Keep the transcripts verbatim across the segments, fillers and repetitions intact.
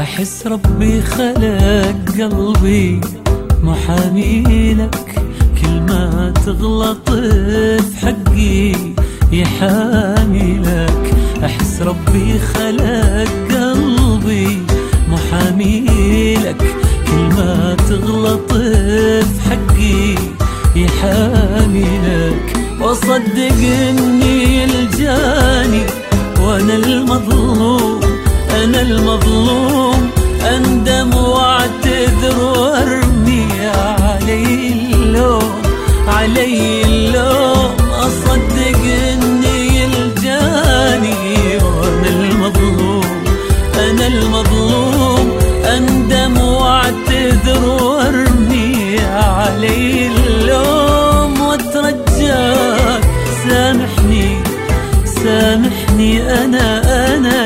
أحس ربي خلق قلبي محامي لك، كل ما تغلط في حقي يحامي لك. أحس ربي خلق قلبي محامي لك، كل ما تغلط في حقي يحامي لك. وصدق إني الجاني وأنا المظلوم، أنا المظلوم، أندم وأعتذر وأرمي علي اللوم، علي اللوم. أصدق إني الجاني وأنا المظلوم، أنا المظلوم، أندم وأعتذر وأرمي علي اللوم. وأترجاك سامحني سامحني أنا أنا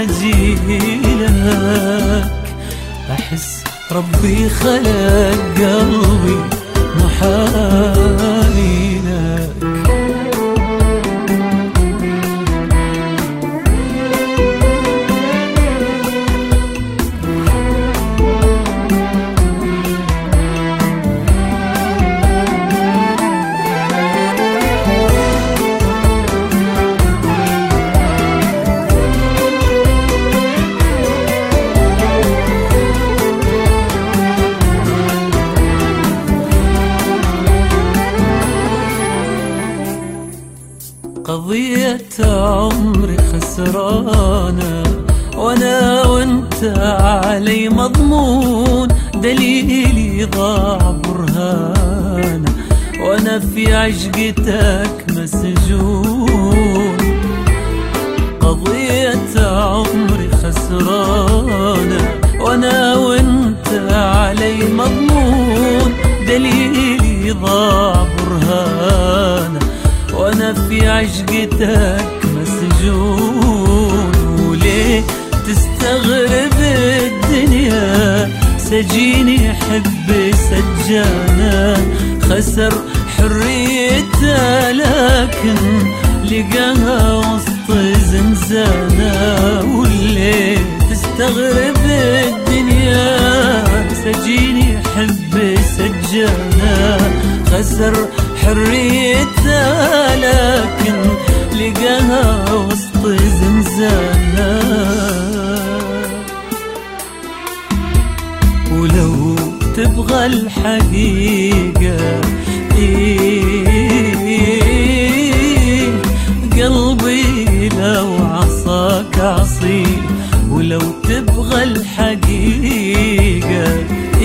جيلك. أحس ربي خلق قلبي محامي لك. قضية عمري خسرانة وانا وانت علي مضمون، دليلي ضاع برهانة وانا في عشقتك مسجون. قضية عمري خسرانة وانا وانت علي مضمون، دليلي ضاع برهانة وانا في عشقتك مسجون. وليه تستغرب الدنيا سجيني حب سجانا، خسر حريته لكن لقاها وسط زنزانة. وليه تستغرب الدنيا سجيني حب سجانا، خسر حريته لكن لقاها وسط زنزانة. ولو تبغى الحقيقة إيه قلبي لو عصاك عصي، ولو تبغى الحقيقة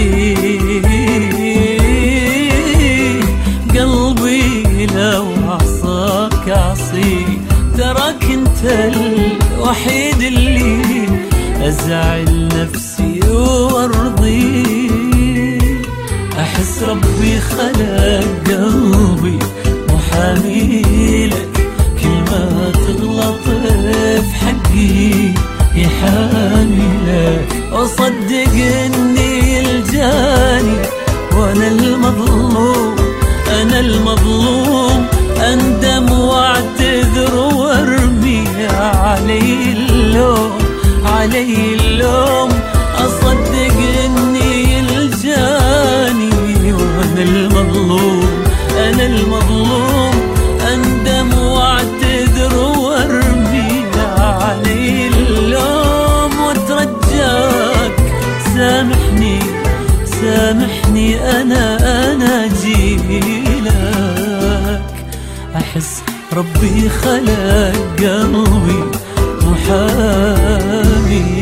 إيه قلبي لو عصاك عصي. تراك انت الوحيد اللي ازعل نفسي وارضي. احس ربي خلق قلبي محامي لك، كل ما تغلط في حقي يحامي لك. وصدق اني الجاني وانا المظلوم، أنا المظلوم، أندم وأعتذر وأرمي علي اللوم، علي اللوم. أصدق إني الجاني وأنا المظلوم، أنا المظلوم، أندم وأعتذر وأرمي علي اللوم. وأترجاك سامحني سامحني أنا أنا جيلك. أحس ربي خلق قلبي محامي